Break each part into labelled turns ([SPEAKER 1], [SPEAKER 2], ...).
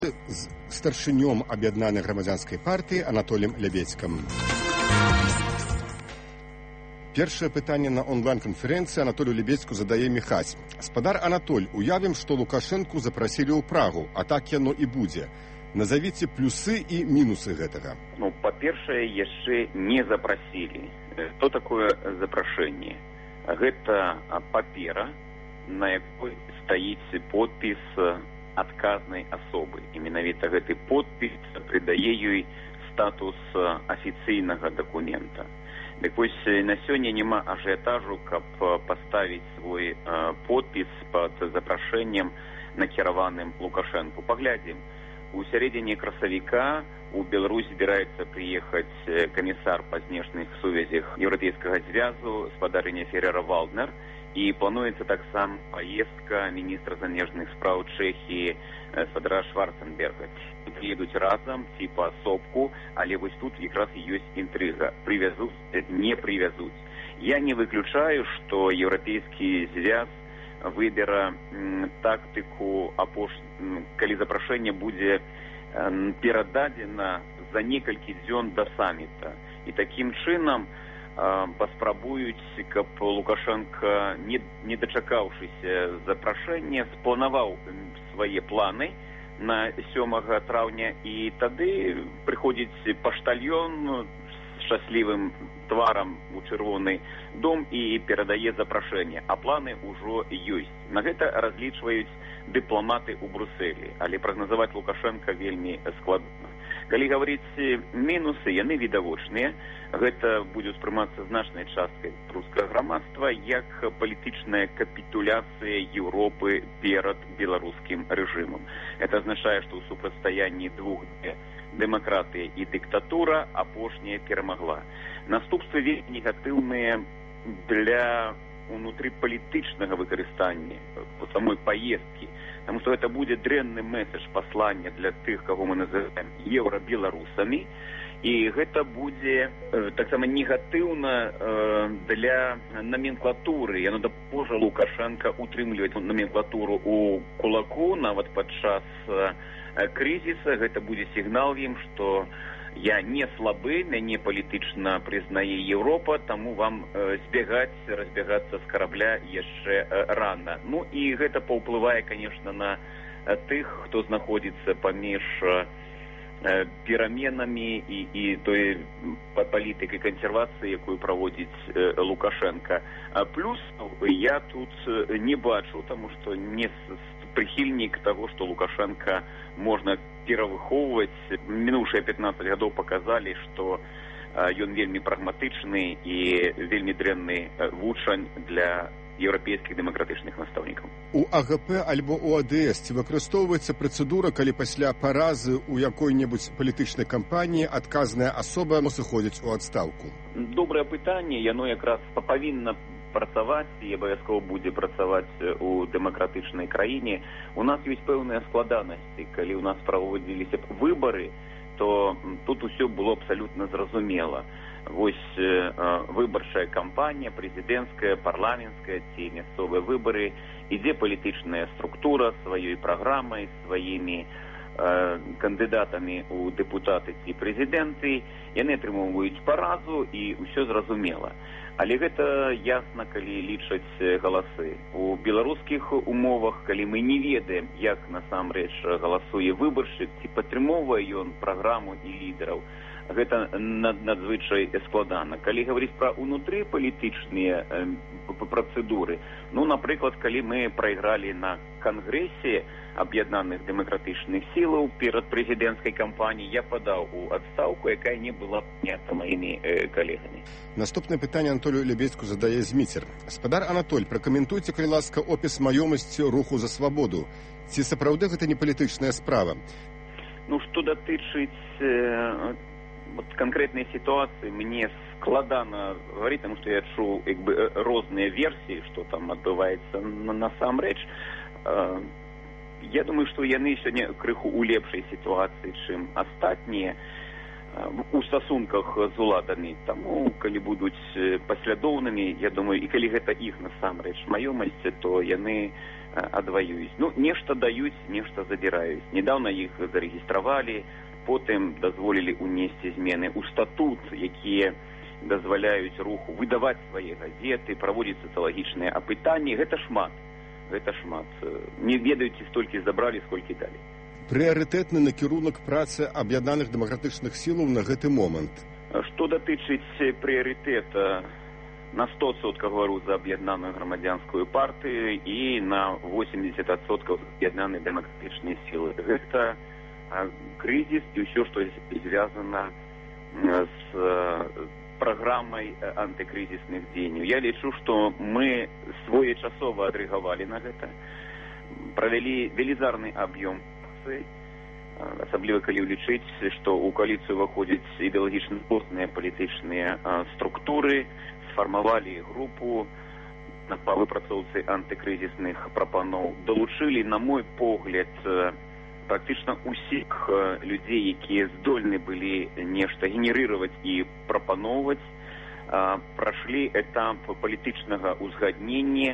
[SPEAKER 1] з старшынём аб'яднанай грамадзянскай партыі Анатоліем Лябедзькім. Першае пытанне на онлайн-канферэнцыі Анатолію Лябедзьку задае Міхась. Спадар Анатоль, уявім, што Лукашэнку запрасілі ў Прагу, а так яно і будзе. Назавіце плюсы і мінусы гэтага.
[SPEAKER 2] Па-першае, яшчэ не запрасілі. Што такое запрашэнне? Гэта папера, на якой стаіць подпіс адказнай асобы. І менавіта гэты подпіс прыдае ёй статус афіцыйнага дакумента. Дык вось на сёння няма ажыятажу, каб паставіць свой подпіс пад запрашэннем, накіраваным Лукашэнку. Паглядзім. У сярэдзіне красавіка у Беларусь збіраецца прыехаць камісар па знешніх сувязях Еўрапейскага звязу спадарыня Феррера-Валднер, і плануецца таксама паездка міністра замежных спраў Чэхіі спадара Шварценберга. Едуць разам ці паасобку, але вось тут якраз і ёсць інтрыга. Прывязуць, не прывязуць. Я не выключаю, што Еўрапейскі звяз выбера тактыку калі запрашэнне будзе перададзена за некалькі дзён да саміта. І такім чынам паспрабуюць, каб Лукашенко, не дачакаўшыся запрашэння, спланаваў свае планы на 7 траўня, і тады прыходзіць паштальён з шчаслівым тварам у чырвоны дом і перадае запрашэнне, а планы ўжо ёсць. На гэта разлічваюць дыпламаты ў Брусэлі, але прагназаваць Лукашенко вельмі складна. Калі гаварыць мінусы, яны відавочныя. Гэта будзе ўспрымацца значнай часткай рускага грамадства як палітычная капітуляцыя Еўропы перад беларускім рэжымам. Это азначае, што ў супрацьстаянні двух дэмакратыя і дыктатура апошняя перамагла. Наступствы вельмі негатыўныя для унутрыпалітычнага выкарыстання самой паездкі. Таму што гэта будзе дрэнны месседж паслання для тых, каго мы называем еўрабеларусамі, і гэта будзе таксама негатыўна для наменклатуры. Яно дапаможа Лукашенко утрымліваць наменклатуру ў кулаку нават падчас крызіса. Гэта будзе сігнал ім, што я не слабы, мяне палітычна прызнае Еўропа, таму вам разбягацца з карабля яшчэ рана. Ну і гэта паўплывае, конечно, на тых, хто знаходзіцца паміж пераменамі і той палітыкай кансервацыі, якую праводзіць Лукашенко. Плюс я тут не бачу, таму што не прыхільнік таго, што Лукашенко можна перавыхоўваць. Мінуўшыя 15 гадоў паказалі, што ён вельмі прагматычны і вельмі дрэнны вучань для еўрапейскіх дэмакратычных настаўнікаў.
[SPEAKER 1] У АГП альбо у АДС ці выкарыстоўваецца працэдура, калі пасля паразы ў якой-небудзь палітычнай кампаніі адказная асоба сыходзіць у адстаўку?
[SPEAKER 2] Добрае пытанне, яно якраз павінна працаваць і абавязкова будзе працаваць у дэмакратычнай краіне. У нас ёсць пэўныя складанасці. Калі ў нас праводзіліся выбары, то тут усё было абсалютна зразумела. Вось выбарчая кампанія, прэзідэнцкая, парламенцкая ці мясцовыя выбары, ідзе палітычная структура сваёй праграмай, сваімі кандыдатамі ў дэпутаты ці прэзідэнты, яны атрымоўваюць паразу і ўсё зразумела. Але гэта ясна, калі лічаць галасы. У беларускіх умовах, калі мы не ведаем, як насамрэч галасуе выбаршчык, ці падтрымоўвае ён праграму і лідараў, гэта надзвычай складана. Калі гаварыць пра унутрыпалітычныя працэдуры, напрыклад, калі мы прайгралі на кангрэсе аб'яднаных дэмакратычных сілаў перад прэзідэнцкай кампаніяй, я падаў у адстаўку, якая не была прынята маімі калегамі.
[SPEAKER 1] Наступнае пытанне Анатолію Лябедзьку задае Зміцер. Спадар Анатоль, пракаментуйце, калі ласка, опіс маёмасці руху за свабоду. Ці сапраўды гэта не палітычная справа?
[SPEAKER 2] Што датычыць канкрэтнай сітуацыі, мне складана гаварыць, таму што я чуў розныя версіі, што там адбываецца насамрэч. Я думаю, што яны сёння крыху ў лепшай сітуацыі, чым астатнія у стасунках з уладамі. Таму, калі будуць паслядоўнымі, я думаю, і калі гэта іх насамрэч маёмасць, то яны адваююць. Ну, нешта даюць, нешта забіраюць. Недавно іх зарэгістравалі, потым дазволілі ўнесці змены ў статут, якія дазваляюць руху выдаваць свае газеты, праводзіць сацыялагічныя апытанні. Гэта шмат. Не ведаюць, столькі забралі, сколькі далі.
[SPEAKER 1] Прыярытэтны накірунак працы аб'яднаных дэмакратычных сілаў на гэты момант.
[SPEAKER 2] Што датычыць прыярытэта, на 100% говорю за аб'яднаную грамадзянскую партыю і на 80% аб'яднаныя дэмакратычныя сілы. Гэта крызіс і ўсё, што звязана з праграмай антыкрызісных дзеянняў. Я лічу, што мы своечасова адрэагавалі на гэта, правялі велізарны аб'ём працы, асабліва калі ўлічыць, што ў кааліцыю ўваходзяць ідэалагічна розныя палітычныя структуры, сфармавалі групу па выпрацоўцы антыкрызісных прапаноў, далучылі, на мой погляд, практычна ўсіх людзей, якія здольны былі нешта генерировать і прапаноўваць, прашлі этап палітычнага ўзгаднення.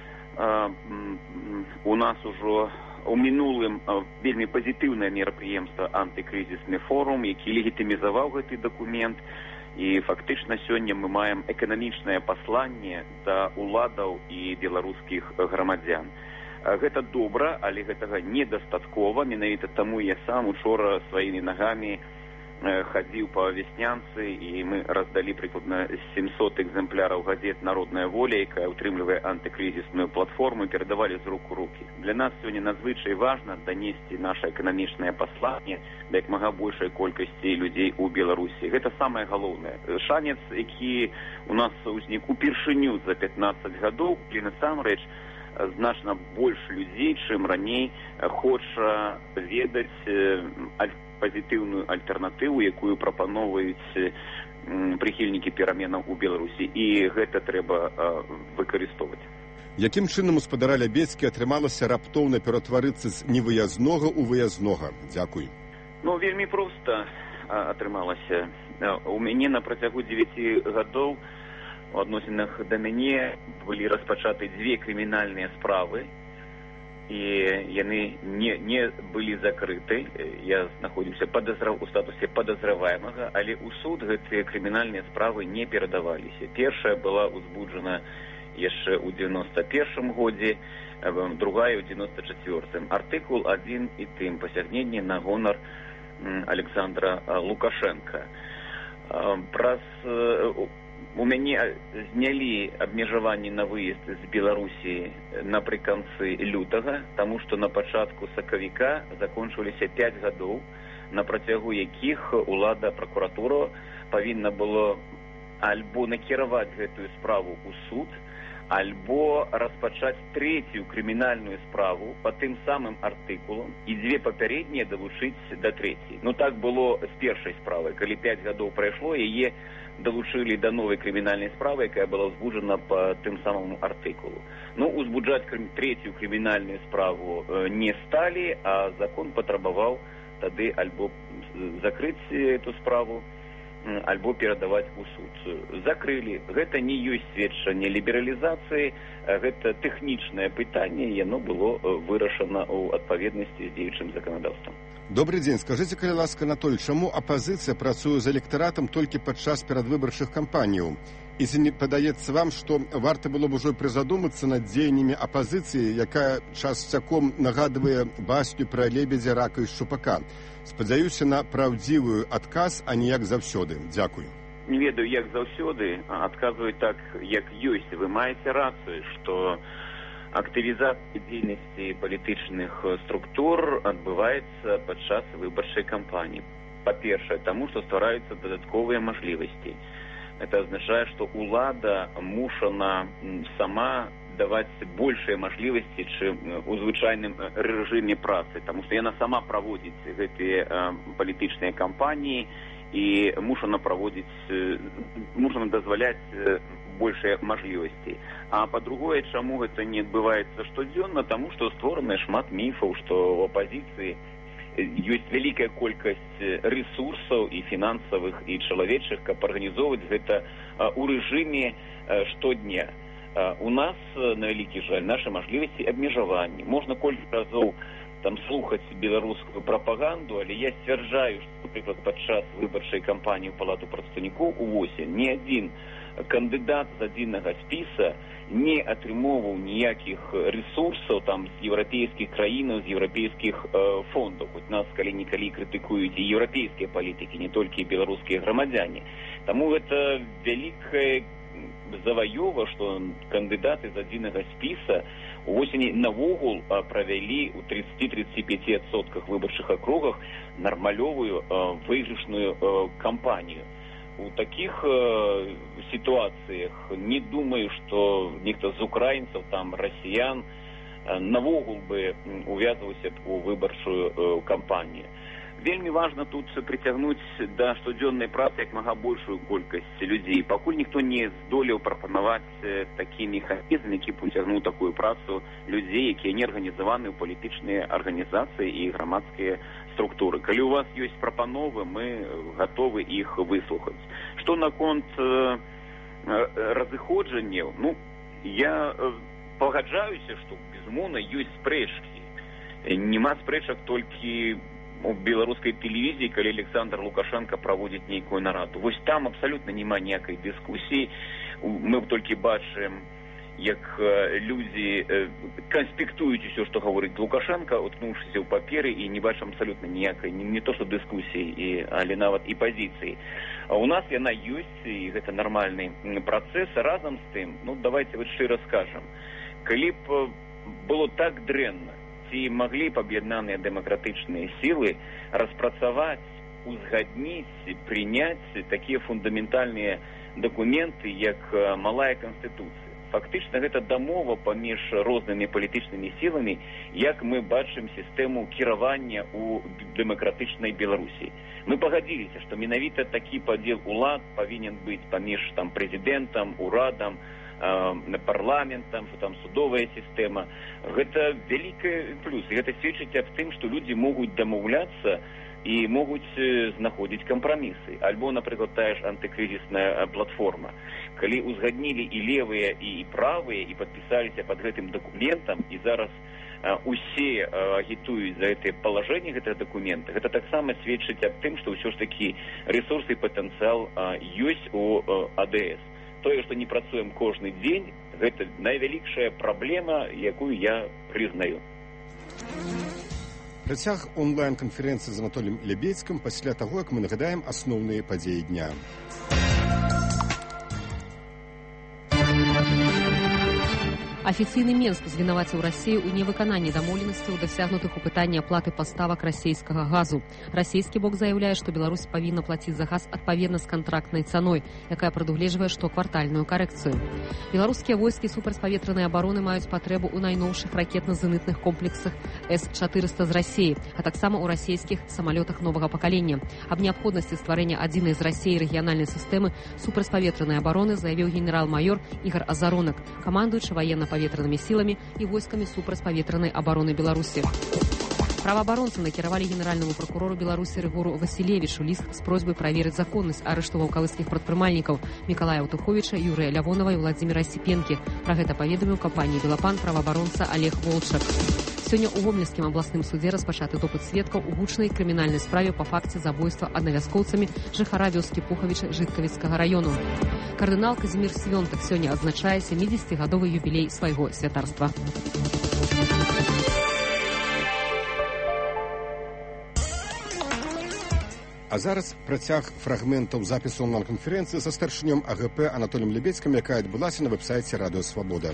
[SPEAKER 2] У нас ужо у мінулым вельмі пазітыўнае мерапрыемства антыкрызісны форум, які легітымізаваў гэты дакумент, і фактычна сёння мы маем эканамічнае пасланне да уладаў і беларускіх грамадзян. Гэта добра, але гэтага недастаткова. Менавіта таму я сам учора сваімі нагамі хадзіў па вяснянцы, і мы раздалі прыкладна 700 экземпляраў газет «Народная воля», якая ўтрымлівае антыкрызісную платформу, і перадавалі з рук у рукі. Для нас сёння надзвычай важна данесці наша эканамічнае пасланне да як мага большай колькасці людзей у Беларусі. Гэта самае галоўнае. Шанец, які у нас узнік упершыню за 15 гадоў, і насамрэч значна больш людзей, чым раней, хоча ведаць пазітыўную альтэрнатыву, якую прапаноўваюць прыхільнікі пераменаў у Беларусі. І гэта трэба выкарыстоўваць.
[SPEAKER 1] Якім чынам у спадара Лябедзькі атрымалася раптоўна ператварыцца з невыязнога ў выязнога? Дзякуй.
[SPEAKER 2] Ну, вельмі проста атрымалася. У мяне на працягу 9 гадоў у адносінах да мяне былі распачаты 2 крымінальныя справы, і яны не былі закрыты. Я знаходзіўся у статусе падазраваемага, але ў суд гэтыя крымінальныя справы не перадаваліся. Першая была узбуджана яшчэ ў 91 годзе, другая ў 94-м. Артыкул адзін і тым: пасягненне на гонар Александра Лукашенка. У мяне знялі абмежаванні на выезд з Беларусі напрыканцы лютага, таму што на пачатку сакавіка закончыліся 5 гадоў, на працягу якіх улада, пракуратура павінна было альбо накіраваць гэтую справу ў суд, альбо распачаць 3-ю крымінальную справу па тым самым артыкулам і 2 папярэднія далучыць да 3-й. Ну так было з першай справай. Калі 5 гадоў прайшло, яе далучылі да новай крымінальнай справы, якая была ўзбуджана па тым самаму артыкулу. Ну, узбуджаць 3-ю крымінальную справу не сталі, а закон патрабаваў тады альбо закрыць эту справу, альбо перадаваць у суд. Закрылі. Гэта не ёсць сведчанне лібералізацыі, гэта тэхнічнае пытанне, яно было вырашана ў адпаведнасці з дзеючым заканадаўствам.
[SPEAKER 1] Добрый дзень. Скажыце, калі ласка, Анатоль, чаму апазіцыя працуе з электоратам толькі падчас перадвыбарчых кампаніяў? І ці не падаецца вам, што варта было б ужо прызадумацца над дзеяннямі апазіцыі, якая часцяком нагадвае басню пра лебедзя, рака і шчупака? Спадзяюся на праўдзівую адказ, а не як заўсёды. Дзякуй.
[SPEAKER 2] Не ведаю, як заўсёды, адказваю так, як ёсць. Вы маеце рацыю, што актывізацыя дзейнасці палітычных структур адбываецца падчас выбарчай кампаніі. Па-першае, таму што ствараюцца дадатковыя мажлівасці. Это азначае, што ўлада мушана сама даваць большыя мажлівасці, чым у звычайным рэжыме працы, таму што яна сама праводзіць гэтыя палітычныя кампаніі і мушана дазваляць большыя мажлівасці. А па-другое, чаму гэта не адбываецца штодзённа? Таму што створана шмат міфаў, што ў апазіцыі ёсць вялікая колькасць рэсурсаў і фінансавых, і чалавечых, каб арганізоўваць гэта ў рэжыме штодня. У нас, на вялікі жаль, нашы мажлівасці абмежаванні. Можна колькі разоў там слухаць беларускую прапаганду, але я сцвярджаю, што, напрыклад, падчас выбарчай кампаніі ў Палату прадстаўнікоў увосень ні адзін кандыдат з адзінага спіса не атрымоўваў ніякіх рэсурсаў там з еўрапейскіх краінаў, з еўрапейскіх фондаў. Хоць нас калі-нікалі крытыкуюць і еўрапейскія палітыкі, не толькі беларускія грамадзяне. Таму гэта вялікая заваёва, што кандыдаты з адзінага спіса увосені навогул правялі ў 30-35% выбарчых акругах нармалёвую выйгрышную кампанію. У такіх сітуацыях не думаю, што нехта з украінцаў, там расіян навогул бы увязваўся у выбарчую кампанію. Вельмі важна тут прыцягнуць да штодзённай працы як мага большую колькасць людзей. Пакуль ніхто не здолеў прапанаваць такі механізм, які прыцягнуў такую працу людзей, якія не арганізаваны ў палітычныя арганізацыі і грамадскія структуры. Калі у вас ёсць прапановы, мы гатовы іх выслухаць. Што наконт разыходжанняў? Ну, я пагаджаюся, што безумоўна ёсць спрэчкі. Нема спрэчак толькі у беларускай тэлевізіі, калі Александр Лукашенко праводзіць нейкую нараду. Вось там абсалютна няма ніякай дыскусіі. Мы толькі бачым, як людзі канспектуюць усё, што гаворыць Лукашенко, уткнуўшыся ў паперы, і не бачым абсалютна ніякай, не то што дыскусіі, але нават і пазіцыі. А у нас яна ёсць, і гэта нармальны працэс. Разам з тым, ну давайте вот шчыра скажам, калі б было так дрэнна, ці маглі б аб'яднаныя дэмакратычныя сілы распрацаваць, узгадніць, прыняць такія фундаментальныя дакументы, як малая канстытуцыя. Фактычна гэта дамова паміж рознымі палітычнымі сіламі, як мы бачым сістэму кіравання ў дэмакратычнай Беларусі. Мы пагадзіліся, што менавіта такі падзел улад павінен быць паміж там прэзідэнтам, урадам, парламентам, што там судовая сістэма. Гэта вялікі плюс. І гэта сведчыць аб тым, што людзі могуць дамаўляцца і могуць знаходзіць кампрамісы. Альбо, напрыклад, тая ж антыкрызісная платформа. Калі узгаднілі і левыя, і правыя, і падпісаліся пад гэтым дакументам, і зараз усе агітуюць за гэтыя палажэнні гэтых дакументаў, гэта таксама сведчыць аб тым, што ўсё ж такі рэсурсы і патэнцыял ёсць у АДС. Тое, што не працуем кожны дзень, гэта найвялікшая праблема, якую я прызнаю.
[SPEAKER 1] Працяг онлайн-канферэнцыі з Анатоліем Лебедзькім пасля таго, як мы нагадаем асноўныя падзеі дня.
[SPEAKER 3] Афіцыйны Менск звінаваціў Расію ў невыкананні дамоўленасцяў, дасягнутых у пытанні аплаты паставак расійскага газу. Расійскі бок заяўляе, што Беларусь павінна плаціць за газ адпаведна з кантрактнай цаной, якая прадугледжвае штоквартальную карэкцыю. Беларускія войскі супрацьпаветранай абароны маюць патрэбу ў найноўшых ракетна-зенітных комплексах С-400 з Расіі, а таксама ў расійскіх самалётах новага пакалення. Аб неабходнасці стварэння адзінай з Расіі рэгіянальнай сістэмы супрацьпаветранай абароны заявіў генерал-маёр Ігор Азаронак, камандуючы военно-паветранымі сіламі і войскамі супрацьпаветранай абароны Беларусі. Праваабаронцы накіравалі генеральнаму прокурору Беларусі Рыгору Васілевічу ліст з просьбай праверыць законнасць арышту ваўкавыцкіх прадпрымальнікаў Мікалая Аўтуховіча, Юрыя Лявонова і Владзіміра Сіпенкі. Пра гэта паведаміў кампаніі «Белапан» праваабаронца Олег Волчак. Сёння ў Гомельскім абласным судзе распачаты допыт сведкаў у гучнай крымінальнай справе па факце забойства аднавяскоўцамі жыхара вёскі Пухавіча Жыткавіцкага раёну. Кардынал Казімір Свёнтак сёння адзначае 70-гадовы юбілей свайго святарства.
[SPEAKER 1] А зараз працяг фрагментаў запісу онлайн-канферэнцыі са старшынём АГП Анатоліем Лебедзькім, якая адбылася на вэб-сайце Радыё Свабода.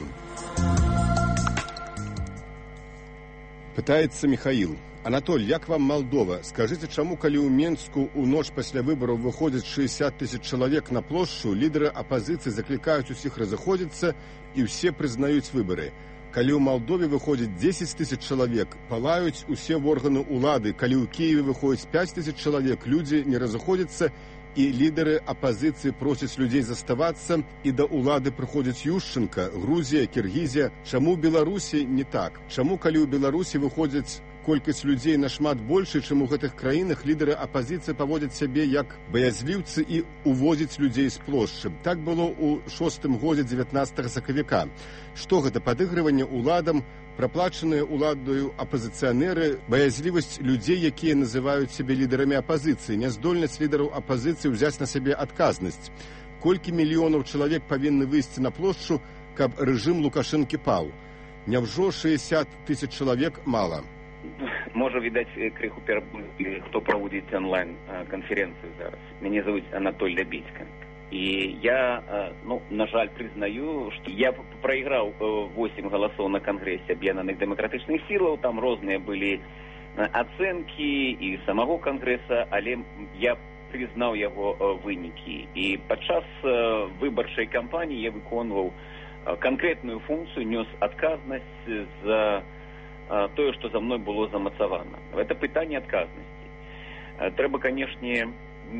[SPEAKER 1] Пытаецца Михаил. Анатоль, як вам Молдова? Скажыце, чаму, калі ў Менску ў ноч пасля выбараў выходзіць 60 000 чалавек на плошчу, лідары апазіцыі заклікаюць усіх разыходзіцца і ўсе прызнаюць выбары. Калі ў Молдове выходзіць 10 000 чалавек, палаюць усе органы ўлады. Калі ў Киеве выходзіць 5 000 чалавек, людзі не разыходзяцца, і лідары апазіцыі просяць людзей заставацца, і да ўлады прыходзіць Ющенко, Грузія, Кіргізія. Чаму ў Беларусі не так? Чаму, калі ў Беларусі выходзяць колькасць людзей нашмат большая, чым у гэтых краінах, лідары апазіцыі паводзяць сябе як баязліўцы і увозяць людзей з плошчы. Так было ў 6-м годзе 19 сакавіка. Што гэта? Падыгрыванне ўладам, праплачаныя ўладаю апазіцыянеры, баязлівасць людзей, якія называюць сябе лідарамі апазіцыі, няздольнасць лідараў апазіцыі ўзяць на сябе адказнасць. Колькі мільёнаў чалавек павінны выйсці на плошчу, каб рэжым Лукашэнкі паў? Няўжо 60 000 чалавек мала?
[SPEAKER 2] Можа, відаць, крыху перабылі, хто праводзіць онлайн-канферэнцыю зараз. Мяне зовут Анатоль Лябедька. И я, на жаль, признаю, что я проиграл 8 голосов на Конгрессе Объединенных демократичных сил, там разные были оценки и самого Конгресса, але я признал его выники. И подчас выборчей кампании я выконывал конкретную функцию, нес отказность за то, что за мной было замацавано. Это питание отказности. Треба, конечно,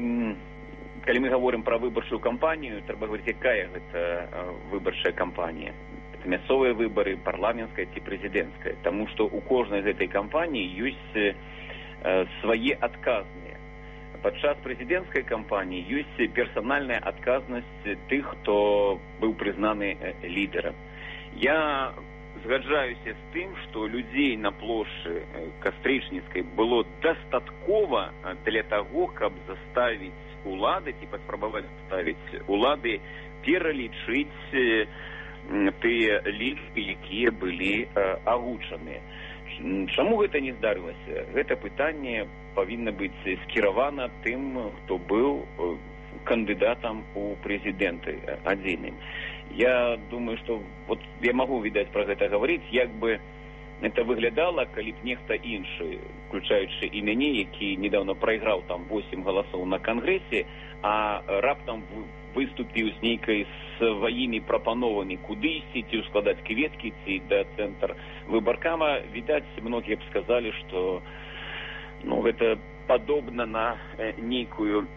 [SPEAKER 2] когда мы говорим про выборчую кампанию, треба говорить, какая это выборчая кампания. Это мясцовые выборы, парламентская и президентская. Потому что у каждой из этой кампании есть свои отказные. Подчас президентской кампании есть персональная отказность тех, кто был признан лидером. Я згаджаюсь с тем, что людей на площади Кастрычніцкай было достатково для того, чтобы заставить улады, спрабаваць ставіць улады, пералічыць тыя лічбы, якія былі агучаныя. Чаму гэта не здарылася? Гэта пытанне павінна быць скіравана тым, хто быў кандыдатам у прэзідэнты адзіным. Я думаю, что вот я могу, видать, про гэта говорить, як бы это выглядало, калі б нехта іншы, включаючи і мяне, які недавно проиграл там 8 голосов на Конгрессе, а раптам выступіў з нейкай сваімі прапановамі, куды ісці, ці складаць кветкі, ці да цэнтр выбаркама, відаць, многие б сказали, что гэта подобно на некую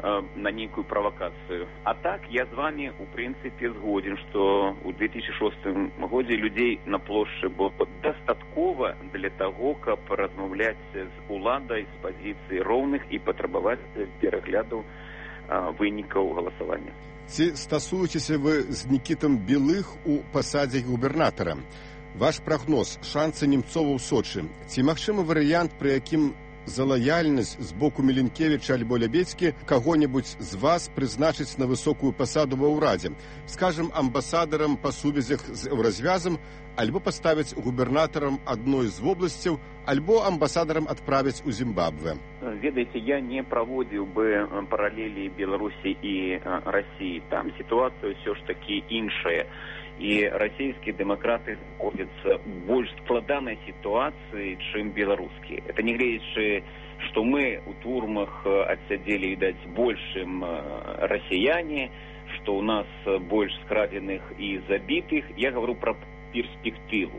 [SPEAKER 2] провокацию. А так, я с вами, в принципе, сгоден, что в 2006 году людей на площади было достатково для того, чтобы размовлять с уладой с позиции ровных и потребовать перегляду выников голосования.
[SPEAKER 1] Ці стасуєтеся ви з Нікітом Білих у посаді губернатора? Ваш прогноз, шанси Немцова ў Сочи. Ці магчымы варыянт, пры якім за лояльнасць з боку Міленкевіча альбо Лябедзькі каго-небудзь з вас прызначыць на высокую пасаду ва ўрадзе, скажем, амбасадарам па сувязях з еўразвязам, альбо паставіць губернатарам адной з вобласцяў, альбо амбасадарам адправіць у Зімбабве.
[SPEAKER 2] Ведаеце, я не праводзіў бы параллели Беларусі і России. Там ситуация все ж таки іншая. И российские демократы находятся в больш складанной ситуации, чем белорусские. Это не говорит, что мы у турмах отсидели, видать, большим россияне, что у нас больше скраденных и забитых. Я говорю про перспективу.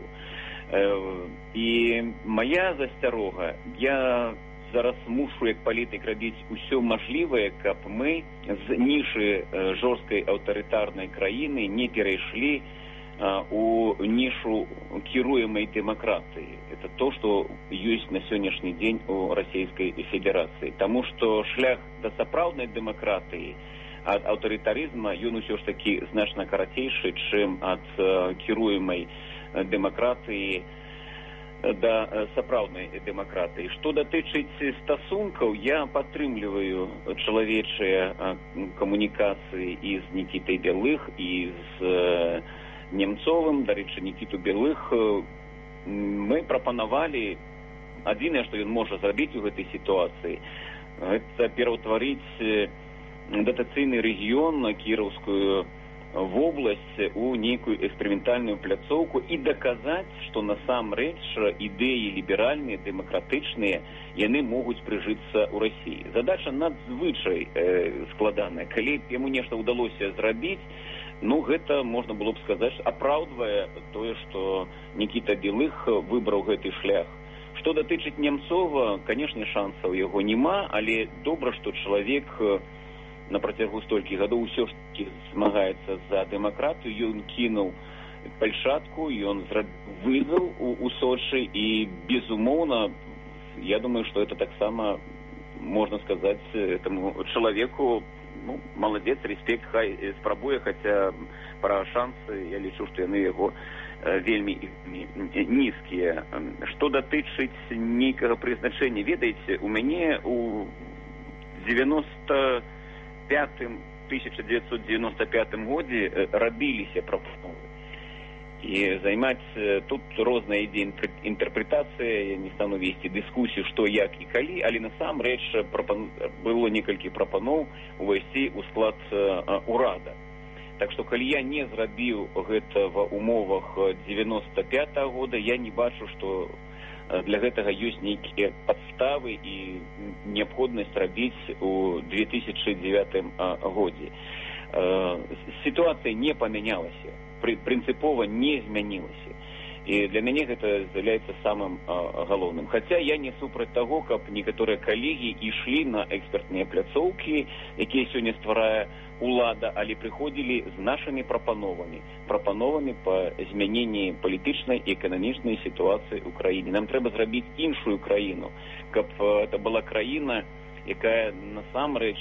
[SPEAKER 2] И моя засцярога, я зараз мушу як палітык рабіць усё мажлівае, каб мы з нішы жорсткай аўтарытарнай краіны не перайшлі у нішу кіруемай дэмакратыі. Это то, что ёсць на сённяшні дзень у Расійскай Федэрацыі. Таму што шлях да сапраўднай дэмакратыі ад аўтарытарызма ён усё ж такі значна карацейшы, чым ад кіруемай дэмакратыі да сапраўднай дэмакратыі. Што датычыць стасункаў, я падтрымліваю чалавечыя камунікацыі і з Нікітай Белых, і з Немцовым. Дарэчы, Нікіту Белых мы прапанавалі, адзінае, што ён можа зрабіць у гэтай сітуацыі, гэта пераўтварыць датацыйны рэгіён, кіраўскую вобласць, у некую эксперыментальную пляцоўку і даказаць, што насамрэч ідэі ліберальныя, дэмакратычныя, яны могуць прыжыцца ў Расіі. Задача надзвычай складаная. Калі б яму нешта ўдалося зрабіць, гэта можна было б сказаць, апраўдвае тое, што Нікіта Белых выбраў гэты шлях. Што датычыць Немцова, канешне, шансаў яго няма, але добра, што чалавек на працягу столькі гадоў усё ж таки змагаецца за дэмакратыю. Ён кінуў пальчатку, ён вызаў у Сочы, і, безумоўна, я думаю, что это так само, можно сказать, этому человеку, ну, молодец, респект, хай спрабуе, хотя пра шансы, я лічу, што яны яго вельмі нізкія. Што датычыць нейкага прызначэння, ведаеце, у мяне у 1995 годзе рабіліся прапановы. І займаць тут розныя ідзі інтэрпрэтацыі, я не стану весці дыскусію, што, як і калі, але насамрэч было некалькі прапаноў увайсці ў склад урада. Так што, калі я не зрабіў гэта ва умовах 95-го года, я не бачу, што для гэтага ёсць нейкія падставы і неабходнасць рабіць у 2009 годзе. Сітуацыя не памянялася. Принципово не змянілася. І для мяне гэта з'яўляецца самым галоўным. Хаця я не супраць таго, каб некаторыя калегі ішлі на экспертныя пляцоўкі, якія сёння стварае улада, але прыходзілі з нашымі прапановамі па змяненні палітычнай і эканамічнай сітуацыі ў краіне. Нам трэба зрабіць іншую краіну, каб это была краіна, якая насамрэч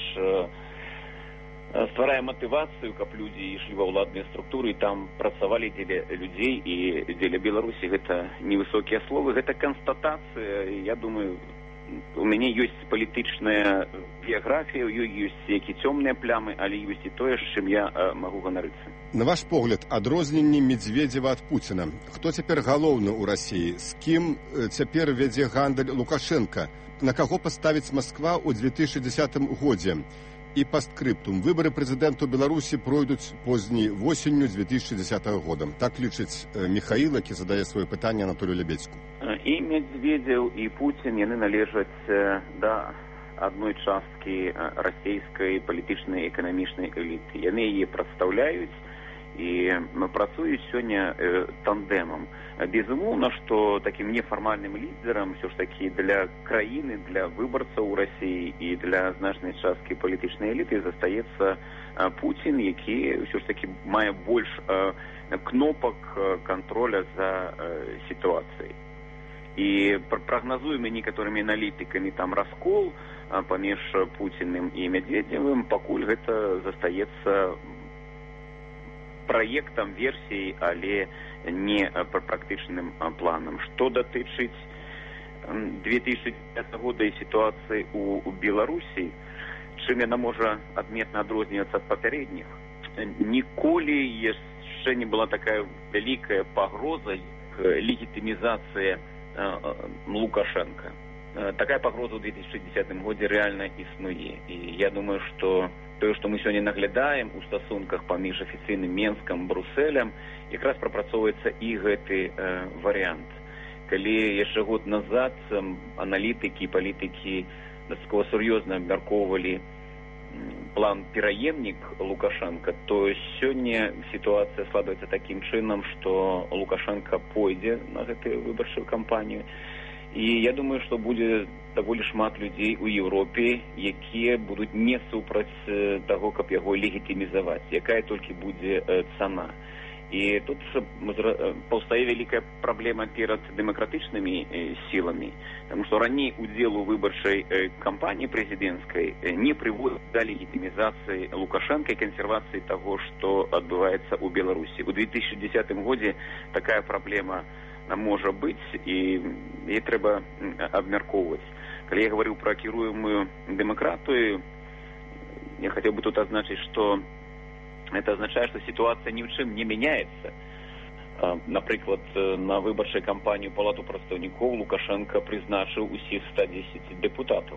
[SPEAKER 2] стварае матывацыю, каб людзі ішлі ва ўладныя структуры і там працавалі дзеля людзей і дзеля Беларусі. Гэта невысокія словы, гэта канстатацыя. Я думаю, у мяне ёсць палітычная біяграфія, у ёй ёсць які цёмныя плямы, але ёсць і тое, з чым я магу ганарыцца.
[SPEAKER 1] На ваш погляд, адрозненне Медведзева ад Пуціна. Хто цяпер галоўны ў Расіі? З кім цяпер вядзе гандаль Лукашенка? На каго паставіць Масква ў 2010 годзе? І пастскрыптум. Выборы прэзідэнту Беларусі пройдуць позней восенню 2010 года. Так лічыць Михаил, які задае сваё пытанне Анатолію Лебедзьку.
[SPEAKER 2] І Медведзеў, і Пуцін, яны належаць да адной часткі расійскай палітычнай і эканамічнай эліты. Яны яе прадстаўляюць і працуюць сёння тандэмам. Безумоўна, што такім нефармальным лідерам ўсё ж такі для краіны, для выбарцаў у Расіі і для значнай часткі палітычнай эліты застаецца Пуцін, які ўсё ж такі мае больш кнопак контроля за сітуацыяй. І прагназуемы некаторымі аналітыкамі там раскол паміж Пуціным і Медведзевым, пакуль гэта застаецца праектам, версіяй, але не практычным планам. Што датычыць 2010 года і сітуацыі ў Беларусі, чым яна можа адметна адрознівацца ад папярэдніх? Ніколі яшчэ не была такая вялікая пагроза, легітымізацыя Лукашенка. Такая пагроза ў 2010 годзе рэальна існуе. І я думаю, што тое, што мы сёння наглядаем у стасунках паміж афіцыйным Менскам, Брусэлем, якраз прапрацоўваецца і гэты варыянт. Калі яшчэ год назад аналітыкі і палітыкі дастаткова сур'ёзна абмяркоўвалі план пераемнік Лукашенка, то сёння сітуацыя складваецца такім чынам, што Лукашенка пойдзе на гэтую выбарчую кампанію. І я думаю, што будзе даволі шмат людзей у Еўропе, якія будуць не супраць таго, каб яго легітымізаваць, якая толькі будзе цана. І тут паўстае вялікая праблема перад дэмакратычнымі сіламі, таму што раней удзел у выбарчай кампаніі прэзідэнцкай не прыводзіць да легітымізацыі Лукашенка і кансервацыі таго, што адбываецца ў Беларусі. У 2010 годзе такая праблема можа быць, і яе трэба абмяркоўваць. Калі я гаварыў пра кіруемую дэмакратыю, я хацеў бы тут азначыць, што это означае, што сітуацыя ні ў чым не мяняецца. Напрыклад, на выбарчай кампанію Палату прадстаўнікоў Лукашенка прызначыў усіх 110 дэпутатаў.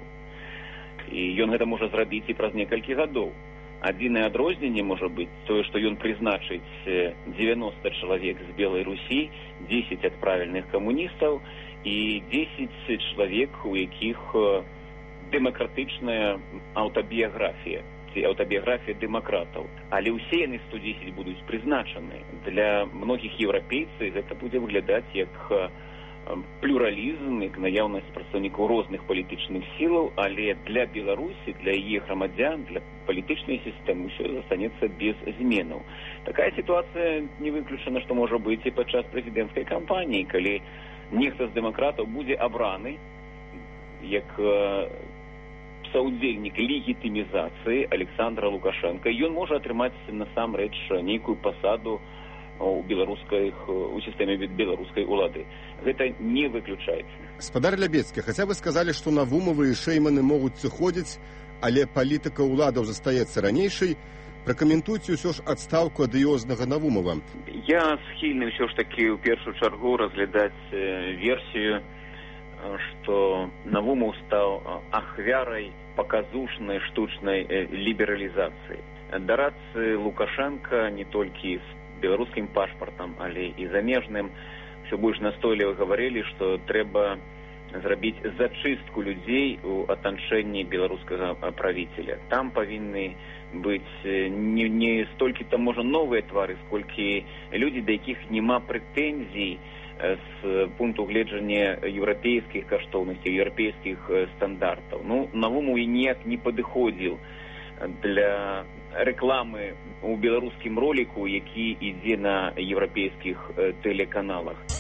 [SPEAKER 2] І ён гэта можа зрабіць і праз некалькі гадоў. Адзінае адрозненне можа быць тое, што ён прызначыць 90 чалавек з Белай Русі, 10 ад правільных камуністаў і 10 чалавек, у якіх дэмакратычная аўтабіяграфія, ці аўтабіяграфія дэмакратаў. Але ўсе яны 110 будуць прызначаны. Для многіх еўрапейцаў гэта будзе выглядаць як плюралізм, як наяўнасць прадстаўнікаў розных палітычных сілаў, але для Беларусі, для яе грамадзян, для палітычнай сістэмы ўсё застанецца без зменаў. Такая сітуацыя не выключана, што можа быць і падчас прэзідэнцкай кампаніі, калі нехта з дэмакратаў будзе абраны як саўдзельнік легітымізацыі Александра Лукашенко, ён можа атрымаць насамрэч нейкую пасаду у сістэме беларускай улады. Гэта не выключаецца.
[SPEAKER 1] Спадар Лябецкі, хаця вы сказалі, што Навумавы і Шэйманы могуць сыходзіць, але палітыка ўладаў застаецца ранейшай. Пракаментуйце ўсё ж адстаўку адыёзнага Навумава.
[SPEAKER 2] Я схільны ўсё ж такі ў першую чаргу разглядаць версію, што Навумаў стаў ахвярай паказушнай штучнай лібералізацыі. Дарадцы Лукашенка не толькі з беларускім пашпартам, але і замежным ўсё больш настойліва гаварылі, што трэба зрабіць зачыстку людзей у атачэнні беларускага правіцеля. Там павінны быць не столькі там можа новыя твары, сколькі людзі, да якіх няма прэтэнзій з пункту гледжання еўрапейскіх каштоўнасцей, еўрапейскіх стандартаў. Навумаў ніяк не падыходзіў для рэкламы ў беларускім роліку, які ідзе на еўрапейскіх тэлеканалах.